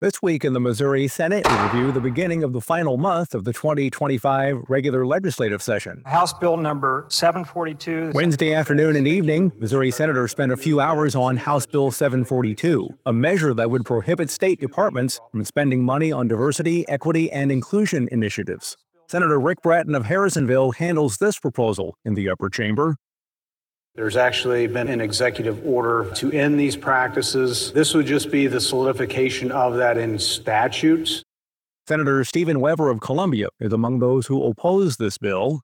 This week in the Missouri Senate, we review the beginning of the final month of the 2025 regular legislative session. House Bill number 742. Wednesday afternoon and evening, Missouri senators spent a few hours on House Bill 742, a measure that would prohibit state departments from spending money on diversity, equity, and inclusion initiatives. Senator Rick Bratton of Harrisonville handles this proposal in the upper chamber. There's actually been an executive order to end these practices. This would just be the solidification of that in statutes. Senator Stephen Weber of Columbia is among those who oppose this bill.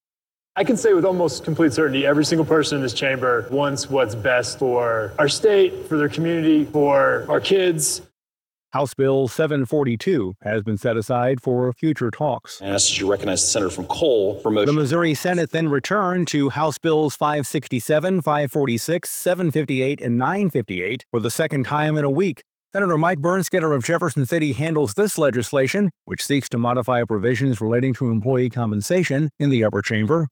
I can say with almost complete certainty, every single person in this chamber wants what's best for our state, for their community, for our kids. House Bill 742 has been set aside for future talks. And I ask that you recognize the senator from Cole for motion. The Missouri Senate then returned to House Bills 567, 546, 758, and 958 for the second time in a week. Senator Mike Bernskoetter of Jefferson City handles this legislation, which seeks to modify provisions relating to employee compensation in the upper chamber.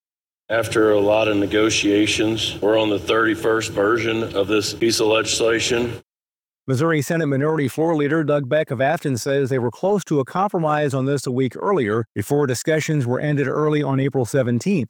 After a lot of negotiations, we're on the 31st version of this piece of legislation. Missouri Senate Minority Floor Leader Doug Beck of Afton says they were close to a compromise on this a week earlier before discussions were ended early on April 17th.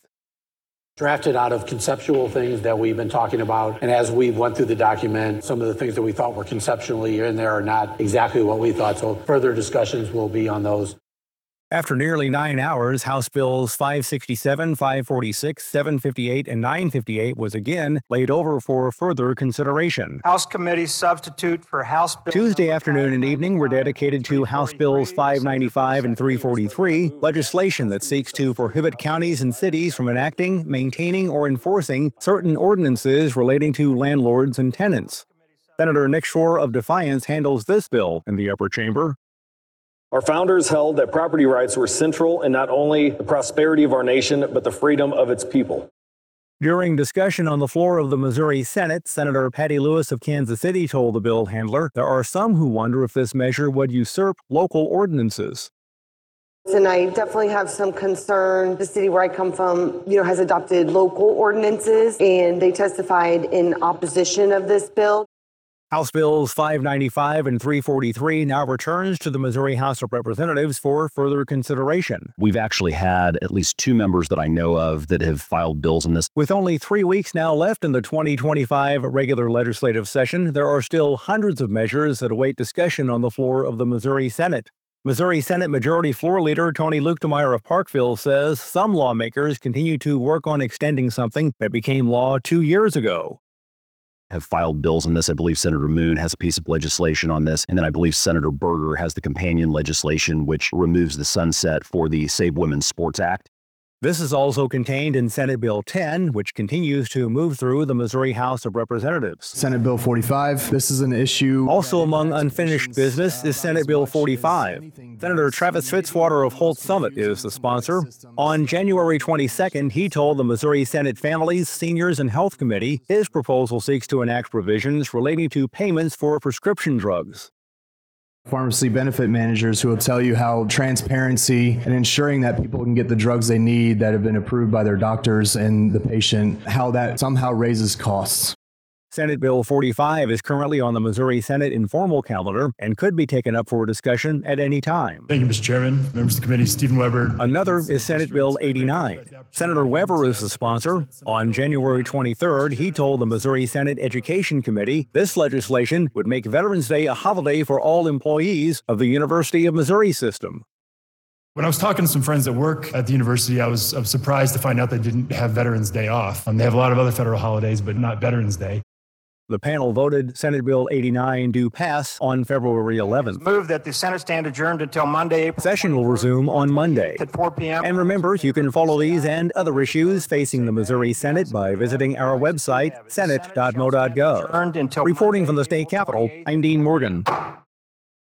Drafted out of conceptual things that we've been talking about, and as we went through the document, some of the things that we thought were conceptually in there are not exactly what we thought, so further discussions will be on those. After nearly 9 hours, House Bills 567, 546, 758, and 958 was again laid over for further consideration. House committee substitute for House Bill. Tuesday afternoon and evening were dedicated to House Bills 595 and 343, legislation that seeks to prohibit counties and cities from enacting, maintaining, or enforcing certain ordinances relating to landlords and tenants. Senator Nick Shore of Defiance handles this bill in the upper chamber. Our founders held that property rights were central in not only the prosperity of our nation, but the freedom of its people. During discussion on the floor of the Missouri Senate, Senator Patty Lewis of Kansas City told the bill handler there are some who wonder if this measure would usurp local ordinances. And I definitely have some concern. The city where I come from, has adopted local ordinances, and they testified in opposition of this bill. House Bills 595 and 343 now returns to the Missouri House of Representatives for further consideration. We've actually had at least 2 members that I know of that have filed bills on this. With only 3 weeks now left in the 2025 regular legislative session, there are still hundreds of measures that await discussion on the floor of the Missouri Senate. Missouri Senate Majority Floor Leader Tony Luetkemeyer of Parkville says some lawmakers continue to work on extending something that became law 2 years ago. Have filed bills on this. I believe Senator Moon has a piece of legislation on this. And then I believe Senator Berger has the companion legislation, which removes the sunset for the Save Women's Sports Act. This is also contained in Senate Bill 10, which continues to move through the Missouri House of Representatives. Senate Bill 45, this is an issue. Also among unfinished business is Senate Bill 45. Senator Travis Fitzwater of Holt Summit is the sponsor. On January 22nd, he told the Missouri Senate Families, Seniors, and Health Committee his proposal seeks to enact provisions relating to payments for prescription drugs. Pharmacy benefit managers who will tell you how transparency and ensuring that people can get the drugs they need that have been approved by their doctors and the patient, how that somehow raises costs. Senate Bill 45 is currently on the Missouri Senate informal calendar and could be taken up for discussion at any time. Thank you, Mr. Chairman. Members of the committee, Stephen Weber. Another is Senate Bill 89. Senator Weber is the sponsor. On January 23rd, he told the Missouri Senate Education Committee this legislation would make Veterans Day a holiday for all employees of the University of Missouri system. When I was talking to some friends that work at the university, I was surprised to find out they didn't have Veterans Day off. They have a lot of other federal holidays, but not Veterans Day. The panel voted Senate Bill 89 do pass on February 11th. Move that the Senate stand adjourned until Monday, April. Session will resume on Monday at 4 p.m. And remember, you can follow these and other issues facing the Missouri Senate by visiting our website, senate.mo.gov. Reporting from the state capitol, I'm Dean Morgan.